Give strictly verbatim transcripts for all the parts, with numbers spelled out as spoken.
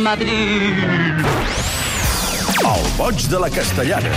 Madrid. El boig de la Castellana.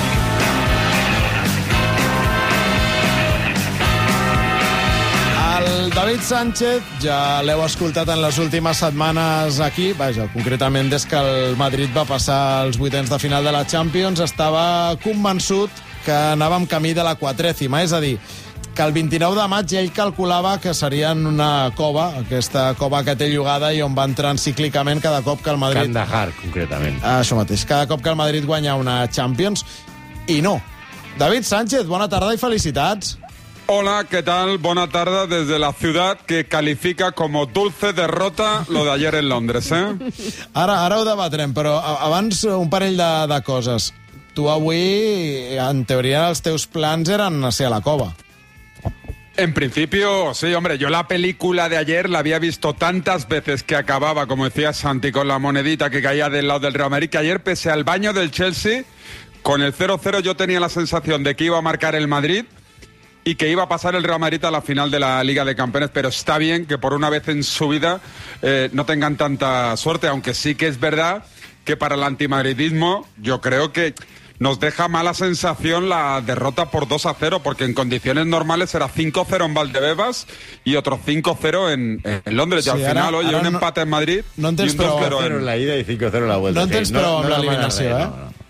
El David Sánchez ja l'heu escoltat en les últimes setmanes aquí, vaja, concretament des que el Madrid va passar els vuitens de final de la Champions, estava convençut que anàvem camí de la quatrècima, és a dir, que el vint-i-nou de maig ell calculava que seria en una cova, aquesta cova que té llogada i on va entrant cíclicament cada cop que el Madrid... Kandahar, concretament. Això mateix, cada cop que el Madrid guanya una Champions, i no. David Sánchez, bona tarda i felicitats. Hola, ¿qué tal? Buena tarde desde la ciudad que califica como dulce derrota lo de ayer en Londres, ¿eh? Ara, ara ho debatrem, però abans un parell de, de coses. Tu avui, en teoria, els teus plans eren ser a la cova. En principio, sí, hombre, yo la película de ayer la había visto tantas veces que acababa, como decía Santi, con la monedita que caía del lado del Real Madrid, que ayer, pese al baño del Chelsea, con el cero cero yo tenía la sensación de que iba a marcar el Madrid y que iba a pasar el Real Madrid a la final de la Liga de Campeones, pero está bien que por una vez en su vida eh, no tengan tanta suerte, aunque sí que es verdad que para el antimadridismo yo creo que nos deja mala sensación la derrota por dos a cero, porque en condiciones normales era cinco cero en Valdebebas y otro cinco cero en, en Londres. Sí, y al final, ara, oye, ara un no, empate en Madrid no y un dos cero en la ida y cinco cero en la vuelta. No tens sí, prou no, amb no l'eliminació, eh? No, no.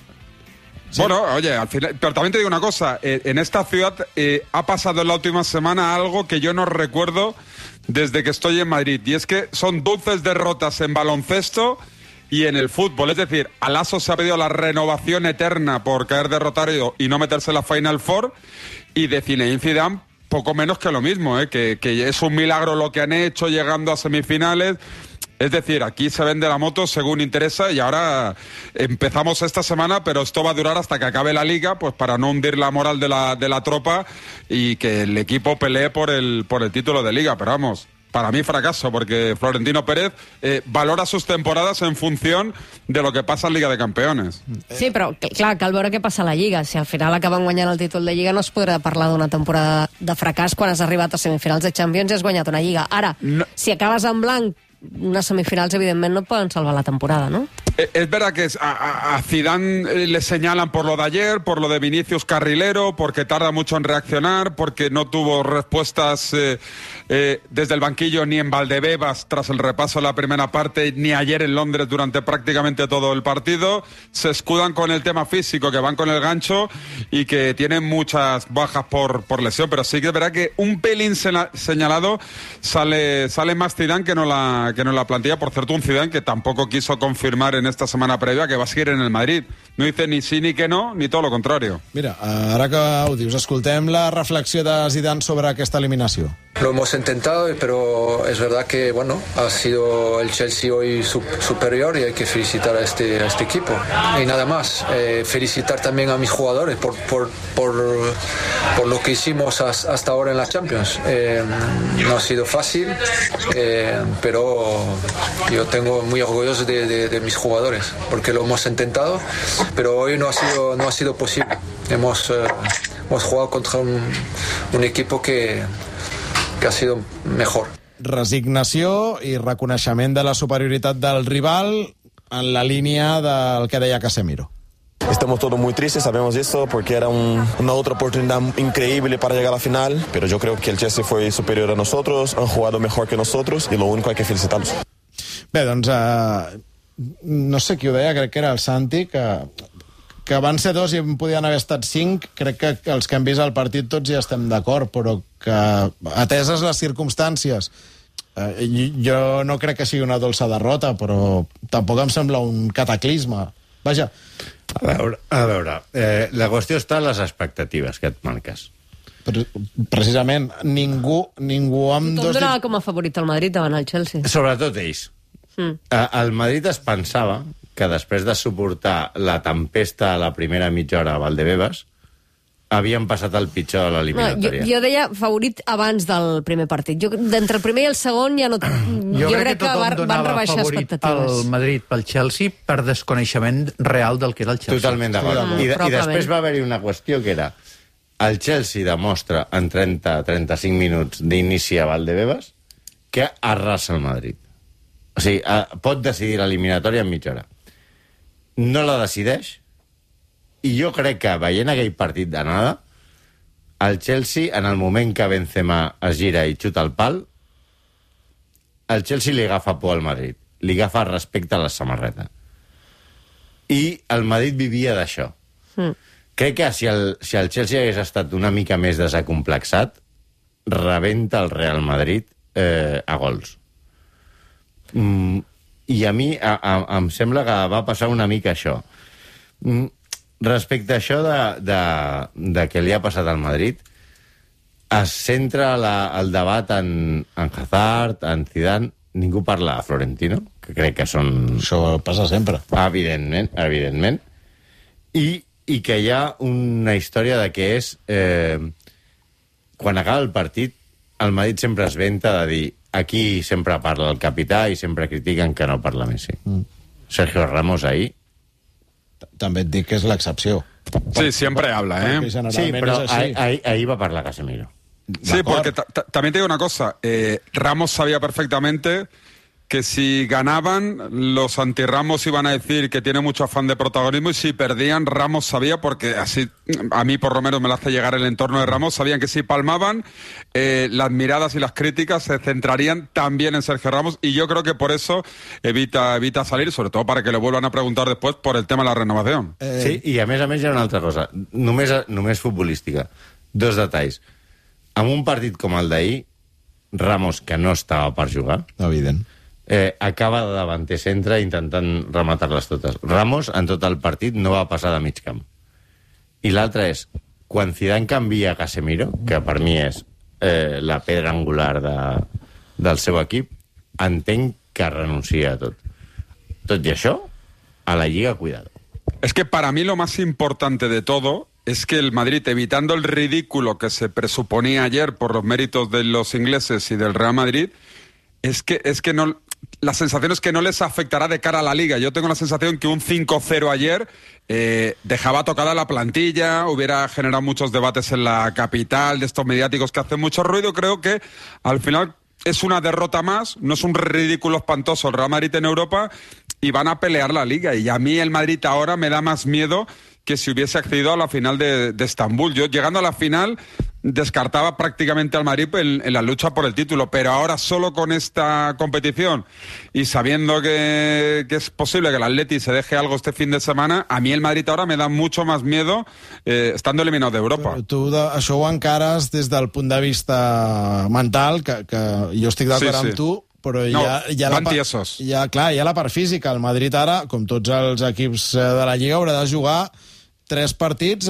Sí. Bueno, oye, al final, pero también te digo una cosa, eh, en esta ciudad eh, ha pasado en la última semana algo que yo no recuerdo desde que estoy en Madrid, y es que son dulces derrotas en baloncesto y en el fútbol. Es decir, a Lasso se ha pedido la renovación eterna por caer derrotado y no meterse en la Final Four, y de Zinedine Zidane poco menos que lo mismo, ¿eh? que, que es un milagro lo que han hecho llegando a semifinales. Es decir, aquí se vende la moto según interesa, y ahora empezamos esta semana, pero esto va a durar hasta que acabe la Liga, pues para no hundir la moral de la, de la tropa y que el equipo pelee por el, por el título de Liga. Pero vamos, para mí fracaso, porque Florentino Pérez eh, valora sus temporadas en función de lo que pasa en Liga de Campeones. Sí, però clar, cal veure què passa a la Lliga. Si al final acaben guanyant el títol de Lliga, no es podrà parlar d'una temporada de fracàs quan has arribat a semifinals de Champions i has guanyat una Lliga. Ara, no. Si acabes en blanc, unas semifinals evidentment no poden salvar la temporada, ¿no? Es verdad que a, a Zidane le señalan por lo de ayer, por lo de Vinicius Carrilero, porque tarda mucho en reaccionar, porque no tuvo respuestas eh, eh, desde el banquillo ni en Valdebebas tras el repaso de la primera parte, ni ayer en Londres durante prácticamente todo el partido. Se escudan con el tema físico, que van con el gancho y que tienen muchas bajas por, por lesión, pero sí que es verdad que un pelín señalado sale, sale más Zidane que no la, que no la plantilla. Por cierto, un Zidane que tampoco quiso confirmar en esta semana previa que va a seguir en el Madrid. No dice ni sí ni que no, ni todo lo contrario. Mira, ara que ho dius, escoltem la reflexió de Zidane sobre aquesta eliminació. Lo hemos intentado, pero es verdad que bueno, ha sido el Chelsea hoy superior y hay que felicitar a este, a este equipo. Y nada más, eh, felicitar también a mis jugadores por, por, por, por lo que hicimos hasta ahora en la Champions. Eh, no ha sido fácil, eh, pero yo tengo muy orgulloso de, de, de mis jugadores, porque lo hemos intentado, pero hoy no ha sido, no ha sido posible. Hemos, eh, hemos jugado contra un, un equipo que que ha sido mejor. Resignació i reconeixement de la superioritat del rival en la línia del que deia Casemiro. Estamos todos muy tristes, sabemos eso, porque era un, una otra oportunidad increíble para llegar a la final, pero yo creo que el Chelsea fue superior a nosotros, han jugado mejor que nosotros, y lo único hay que felicitarlos. Bé, doncs, uh, no sé qui ho deia, crec que era el Santi, que... que van ser dos i en podien haver estat cinc, crec que els que hem vist el partit tots ja estem d'acord, però que, ateses les circumstàncies, eh, jo no crec que sigui una dolça derrota, però tampoc em sembla un cataclisme. Vaja. A veure, a veure eh, la qüestió està en les expectatives que et marques. Però, precisament, ningú, ningú amb Tothom dos... donava com a favorit al Madrid davant el Chelsea. Sobretot ells. Mm. El Madrid es pensava que després de suportar la tempesta a la primera mitja hora a Valdebebas, havien passat el pitjor a l'eliminatòria. No, jo, jo deia favorit abans del primer partit. Jo, d'entre el primer i el segon ja no... Jo, jo crec que, que van, van rebaixar expectatives. El Madrid pel Chelsea per desconeixement real del que era el Chelsea. Totalment d'acord. Mm, I, I després va haver-hi una qüestió que era el Chelsea demostra en trenta a trenta-cinc minuts d'inici a Valdebebas que arrasa el Madrid. O sigui, pot decidir l'eliminatòria en mitja hora. No la decideix, i jo crec que, veient aquell partit d'anada, el Chelsea, en el moment que Benzema es gira i xuta el pal, el Chelsea li agafa por al Madrid, li agafa respecte a la samarreta. I el Madrid vivia d'això. Mm. Crec que si el, si el Chelsea hagués estat una mica més desacomplexat, rebenta el Real Madrid eh, a gols. Mm, I a mi a, a, em sembla que va passar una mica això. Mm, respecte a això de, de, de què li ha passat al Madrid, es centra la, el debat en, en Hazard, en Zidane. Ningú parla de Florentino, que crec que són... Això passa sempre. Evidentment, evidentment. I, i que hi ha una història de que és... Eh, quan acaba el partit, el Madrid sempre es venta de dir aquí sempre parla el capità i sempre critiquen que no parla Messi. Mm. Sergio Ramos ahí... També et dic que és l'excepció. Sí, sempre habla, ¿eh? Sí, però ahí, ahí, ahí va parlar Casemiro. Sí, porque también te digo una cosa. Eh, Ramos sabía perfectamente que si ganaban, los anti-Ramos iban a decir que tiene mucho afán de protagonismo, y si perdían, Ramos sabía, porque así a mí por lo menos me lo hace llegar el entorno de Ramos, sabían que si palmaban, eh, las miradas y las críticas se centrarían también en Sergio Ramos, y yo creo que por eso evita, evita salir, sobre todo para que le vuelvan a preguntar después por el tema de la renovación. Eh... Sí, i a més a més hi ha una altra cosa, només, només futbolística. Dos detalls. En un partit com el d'ahir, Ramos, que no estava per jugar, evident, Eh, acaba de davanter centre intentant rematar-les totes. Ramos, en tot el partit, no va passar de mig camp. I l'altre és, quan Zidane canvia a Casemiro, que per mi és eh, la pedra angular de, del seu equip, entenc que renuncia a tot. Tot i això, a la Lliga, cuidado. Es que para mí lo más importante de todo es que el Madrid, evitando el ridículo que se presuponía ayer por los méritos de los ingleses y del Real Madrid, es que, es que no... La sensación es que no les afectará de cara a la Liga. Yo tengo la sensación que un cinco cero ayer eh, dejaba tocada la plantilla, hubiera generado muchos debates en la capital, de estos mediáticos que hacen mucho ruido. Creo que al final es una derrota más, no es un ridículo espantoso el Real Madrid en Europa, y van a pelear la Liga. Y a mí el Madrid ahora me da más miedo que si hubiese accedido a la final de, de Estambul. Yo, llegando a la final, descartaba prácticamente al Madrid en, en la lucha por el título, pero ahora solo con esta competición y sabiendo que, que es posible que el Atleti se deje algo este fin de semana, a mí el Madrid ahora me da mucho más miedo eh, estando eliminado de Europa. Però tu de, això ho encares des del punt de vista mental, que, que jo estic d'acord sí, sí. amb tu, però no, hi ha, hi, ha la part, hi, ha, clar, hi ha la part física. El Madrid ara, com tots els equips de la Lliga, haurà de jugar tres partits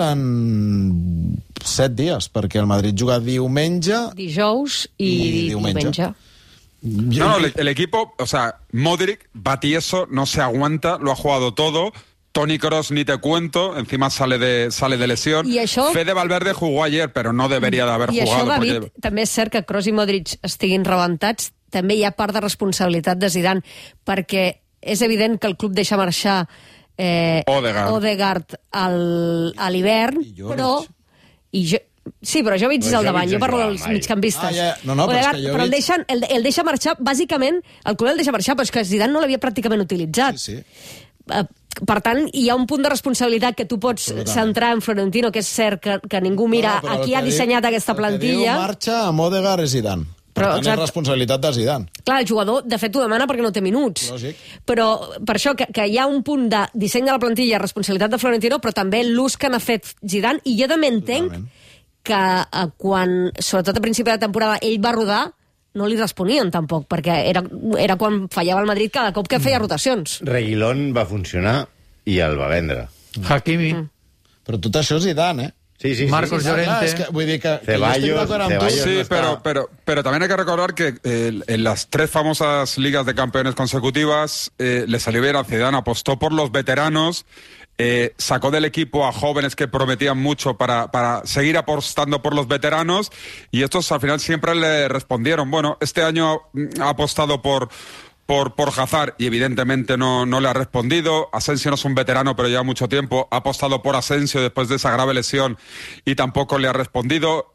en set dies, perquè el Madrid juga diumenge... Dijous i, i diumenge. diumenge. No, no, el, el equipo, o sea, Modric, Batieso, no se aguanta, lo ha jugado todo. Toni Kroos ni te cuento, encima sale de, sale de lesión. Això... Fede Valverde jugó ayer, però no debería de haver I jugado. I això, David, porque... també és cert que Kroos i Modric estiguin rebentats, també hi ha part de responsabilitat de Zidane, perquè és evident que el club deixa marxar eh, Odegaard, Odegaard al, a l'hivern, però... I jo, sí, però jo veig no, al davant, jo parlo jugar, dels mai. migcampistes. Ah, ja. No, no, Odegaard, però, però el, veig... deixen, el, el deixa marxar, bàsicament, el club el deixa marxar, però és que Zidane no l'havia pràcticament utilitzat. Sí, sí. Uh, per tant, hi ha un punt de responsabilitat que tu pots centrar en Florentino, que és cert que, que ningú mira no, a qui ha dissenyat diu, aquesta plantilla. El que diu marxa amb Odegaard és Zidane. Per però, tant, és responsabilitat de Zidane. Clar, el jugador, de fet, ho demana perquè no té minuts. Lògic. Però per això que, que hi ha un punt de disseny de la plantilla, responsabilitat de Florentino, però també l'ús que n'ha fet Zidane, i jo també entenc Totalment. que eh, quan, sobretot a principi de temporada, ell va rodar, no li responien tampoc, perquè era, era quan fallava el Madrid cada cop que feia rotacions. Reguilón va funcionar i el va vendre. Hakimi. Mm. Però tot això és Zidane, eh? Sí, sí, Marcos sí, sí. Llorente. Clar, és que, vull dir que, Ceballos, que jo estic d'acord amb tu. Sí, no pero, está... pero, pero también hay que recordar que eh, en las tres famosas ligas de campeones consecutivas eh, le salió bien a Zidane, apostó por los veteranos, eh, sacó del equipo a jóvenes que prometían mucho para, para seguir apostando por los veteranos, y estos al final siempre le respondieron. Bueno, este año ha apostado por... Por, por Hazard, y evidentemente no, no le ha respondido. Asensio no es un veterano, pero lleva mucho tiempo. Ha apostado por Asensio después de esa grave lesión y tampoco le ha respondido.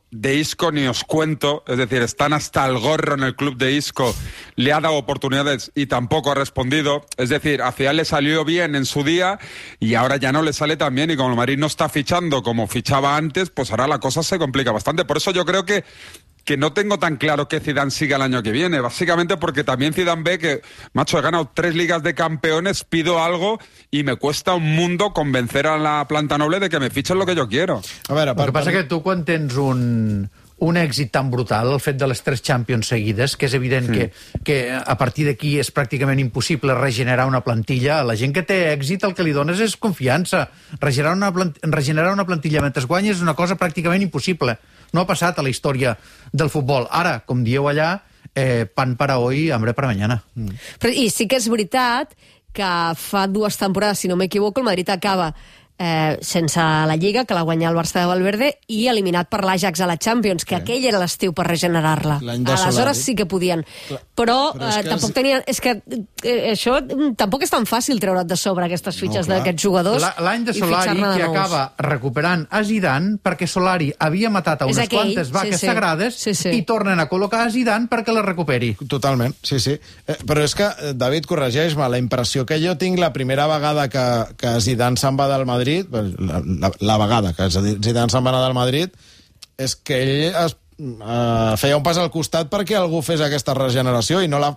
de Isco ni os cuento, es decir, están hasta el gorro en el club de Isco, le ha dado oportunidades y tampoco ha respondido, es decir, a Zidane le salió bien en su día y ahora ya no le sale tan bien, y como el Madrid no está fichando como fichaba antes, pues ahora la cosa se complica bastante. Por eso yo creo que que no tengo tan claro que Zidane siga el año que viene, básicamente porque también Zidane ve que, macho, he ganado tres ligas de campeones, pido algo y me cuesta un mundo convencer a la planta noble de que me fichen lo que yo quiero. A veure, El que per, passa per... que tu, quan tens un, un èxit tan brutal, el fet de les tres Champions seguides, que és evident mm. que, que a partir d'aquí és pràcticament impossible regenerar una plantilla, a la gent que té èxit el que li dones és confiança. Regenerar una, plant... regenerar una plantilla mentre guanyes és una cosa pràcticament impossible. No ha passat a la història del futbol. Ara, com dieu allà, eh, pan para hoy, hambre para mañana. Mm. Però, I sí que és veritat que fa dues temporades, si no m'equivoco, el Madrid acaba eh, sense la Lliga, que la guanya el Barça de Valverde, i eliminat per l'Ajax a la Champions, que sí. aquell era l'estiu per regenerar-la. Aleshores sí que podien. Clar. Però, però eh, tampoc és... tenien... És que eh, això tampoc és tan fàcil treure't de sobre aquestes fitxes no, d'aquests jugadors. L'any de Solari, de que acaba recuperant a Zidane perquè Solari havia matat a unes aquell, quantes vaques sí, sí. sagrades sí, sí. i tornen a col·locar a Zidane perquè la recuperi. Totalment, sí, sí. Eh, però és que, David, corregeix-me, la impressió que jo tinc la primera vegada que, que Zidane se'n va del Madrid, la, la, la vegada que Zidane se'n va anar del Madrid, és que ell es, uh, feia un pas al costat perquè algú fes aquesta regeneració i no la,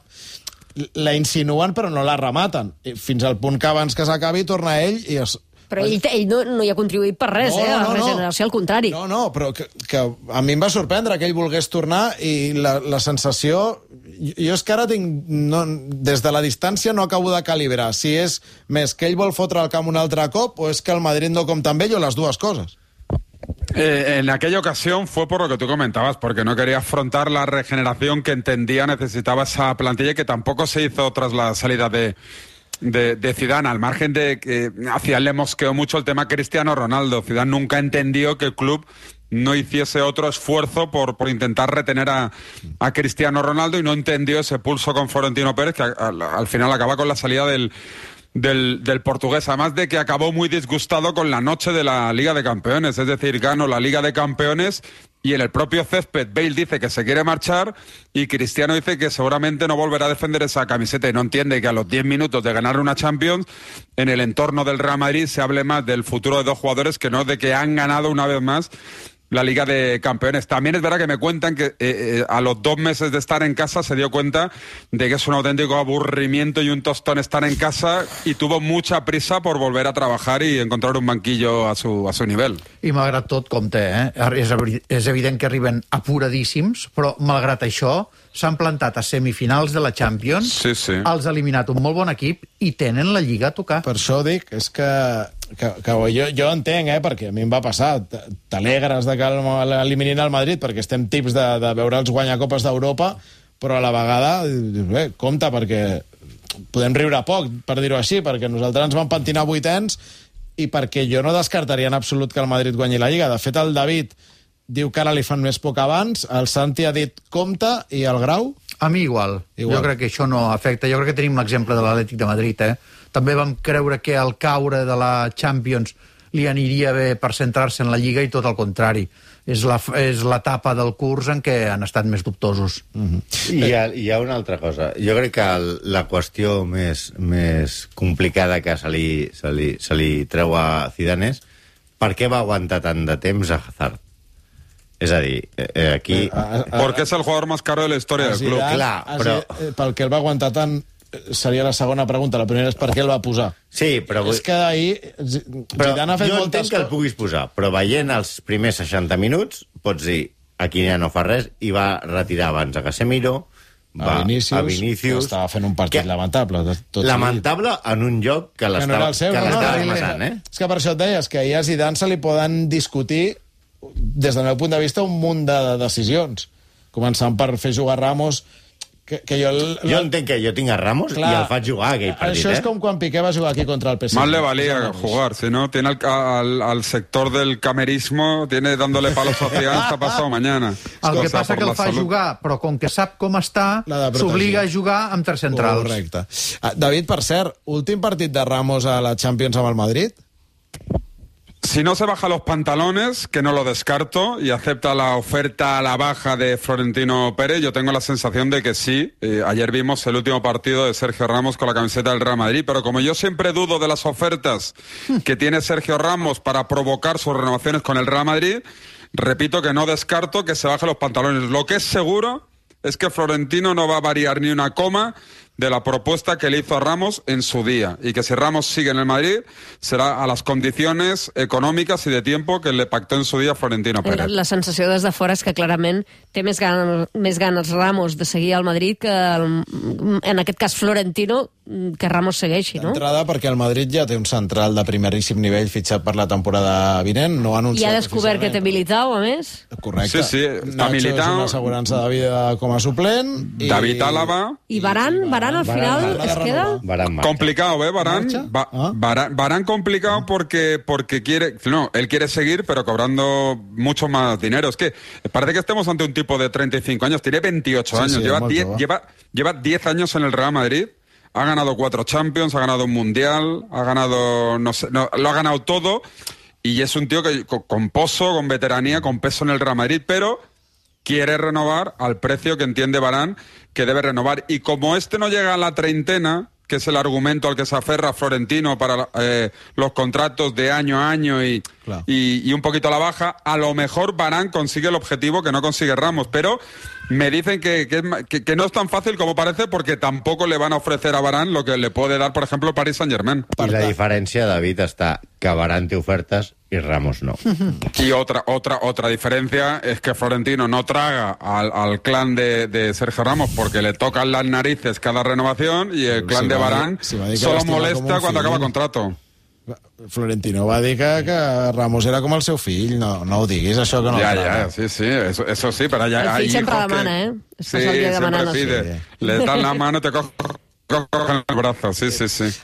la insinuen però no la rematen. I fins al punt que abans que s'acabi torna ell i es... Però ell, ell no, no hi ha contribuït per res, no, eh, a la no, regeneració, no. Al contrari. No, no, però que, que a mi em va sorprendre que ell volgués tornar i la, la sensació... Jo és que ara tinc... No, des de la distància no acabo de calibrar si és més que ell vol fotre el camp un altre cop o és que el Madrid no compta amb ell o les dues coses. Eh, en aquella ocasión fue por lo que tú comentabas, porque no quería afrontar la regeneración que entendía necesitaba esa plantilla y que tampoco se hizo tras la salida de... De, de Zidane, al margen de que a Zidane le mosqueó mucho el tema Cristiano Ronaldo. Zidane nunca entendió que el club no hiciese otro esfuerzo por, por intentar retener a, a Cristiano Ronaldo y no entendió ese pulso con Florentino Pérez que al, al final acaba con la salida del, del, del portugués, además de que acabó muy disgustado con la noche de la Liga de Campeones, es decir, ganó la Liga de Campeones y en el propio césped Bale dice que se quiere marchar y Cristiano dice que seguramente no volverá a defender esa camiseta y no entiende que a los diez minutos de ganar una Champions en el entorno del Real Madrid se hable más del futuro de dos jugadores que no de que han ganado una vez más la Liga de Campeones. También es verdad que me cuentan que eh, eh, a los dos meses de estar en casa se dio cuenta de que es un auténtico aburrimiento y un tostón estar en casa y tuvo mucha prisa por volver a trabajar y encontrar un banquillo a su, a su nivel. I malgrat tot, compte, eh? És, és evident que arriben apuradíssims, però malgrat això s'han plantat a semifinals de la Champions, sí, sí. els ha eliminat un molt bon equip i tenen la Lliga a tocar. Per això dic, és que, que, que jo, jo entenc, eh, perquè a mi em va passar, t'alegres de que eliminin el Madrid perquè estem tips de, de veure els guanyacopes d'Europa, però a la vegada, bé, compte, perquè podem riure poc, per dir-ho així, perquè nosaltres ens vam pentinar vuitens i perquè jo no descartaria en absolut que el Madrid guanyi la Lliga. De fet, el David diu que ara li fan més poc abans, el Santi ha dit compte, i el Grau? A mi igual. igual. Jo crec que això no afecta. Jo crec que tenim l'exemple de l'Atlètic de Madrid, eh? També vam creure que al caure de la Champions li aniria bé per centrar-se en la Lliga i tot el contrari. És la, és l'etapa del curs en què han estat més dubtosos. Mm-hmm. I hi ha, hi ha una altra cosa. Jo crec que el, la qüestió més, més complicada que se li, se, li, se li treu a Zidane és per què va aguantar tant de temps a Hazard? És a dir, eh, aquí... Porque es el jugador más caro de la historia del club. Clar, però... Pel que el va aguantar tant seria la segona pregunta. La primera és per què el va posar. Sí, però... És que ahir Zidane ha fet jo moltes... entenc que el puguis posar, però veient els primers seixanta minuts pots dir, aquí ja no fa res, i va retirar abans a Casemiro, va a Vinícius, a Vinícius que estava fent un partit que, lamentable. Tot lamentable sí. En un lloc que l'estava no no, no, matant, eh? És que per això et deies que ahir a Zidane se li poden discutir des del meu punt de vista un munt de decisions, començant per fer jugar Ramos, que, que jo... El, jo entenc que jo tinc a Ramos, clar, i el faig jugar aquell partit, això és eh? com quan Piqué va jugar aquí contra el P S G. Más le valía jugar, si no, tiene al, al, al sector del camerismo, tiene dándole palos a Zidane hasta pasado mañana. El que passa que el fa salut. Jugar, però com que sap com està, s'obliga a jugar amb tres centrals. Correcte. Uh, David, per cert, últim partit de Ramos a la Champions amb el Madrid? Si no se baja los pantalones, que no lo descarto, y acepta la oferta a la baja de Florentino Pérez, yo tengo la sensación de que sí. Eh, ayer vimos el último partido de Sergio Ramos con la camiseta del Real Madrid, pero como yo siempre dudo de las ofertas que tiene Sergio Ramos para provocar sus renovaciones con el Real Madrid, repito que no descarto que se baje los pantalones. Lo que es seguro es que Florentino no va a variar ni una coma de la propuesta que le hizo a Ramos en su día, y que si Ramos sigue en el Madrid serà a les condicions econòmiques i de tiempo que le pactó en su dia Florentino Pérez. La sensació des de fora és que clarament té més ganes, més ganes Ramos de seguir al Madrid que el, en aquest cas Florentino que Ramos segueixi, no? D'entrada perquè el Madrid ja té un central de primeríssim nivell fitxat per la temporada vinent, no ha anunciat. I ha descobert que té Militao, a més. Correcte. Sí, sí, està Nacho Militao. és una assegurança de vida com a suplent. I... David Álava. I Varane, Varane al final Varane, es queda... Varane marcha. Complicado, ¿eh? Varane, va, ¿Ah? Varane, Varane complicado ¿Ah? porque, porque quiere, no, él quiere seguir, pero cobrando mucho más dinero. Es que parece que estemos ante un tipo de treinta y cinco años, tiene veintiocho Sí, años, sí, lleva, muy diez, joven. lleva, lleva diez años en el Real Madrid, ha ganado cuatro Champions, ha ganado un Mundial, ha ganado, no sé, no, lo ha ganado todo, y es un tío que con, con pozo, con veteranía, con peso en el Real Madrid, pero quiere renovar al precio que entiende Varane que debe renovar. Y como este no llega a la treintena, que es el argumento al que se aferra Florentino para eh, los contratos de año a año y, claro. y, y un poquito a la baja, a lo mejor Varane consigue el objetivo que no consigue Ramos, pero me dicen que, que, que, que no es tan fácil como parece, porque tampoco le van a ofrecer a Varane lo que le puede dar, por ejemplo, Paris Saint-Germain. I la diferència, David, està que Varane té ofertes y Ramos no. Y otra otra otra diferencia es que Florentino no traga al, al clan de, de Sergio Ramos porque le tocan las narices cada renovación, y el clan Si de va dir- Varane si va dir que solo l'estima com molesta un cuando fill. acaba contrato. Florentino va dir que, que Ramos era com el seu fill. No, no ho diguis, això que no Ya, el ya, traga. sí, sí, eso, eso sí, pero ya El hay fill sempre hijos que- demana, ¿eh? Estàs Sí, el dia siempre demanant el pide. fill. Le dan la mano, te cogen el brazo, sí, sí, sí.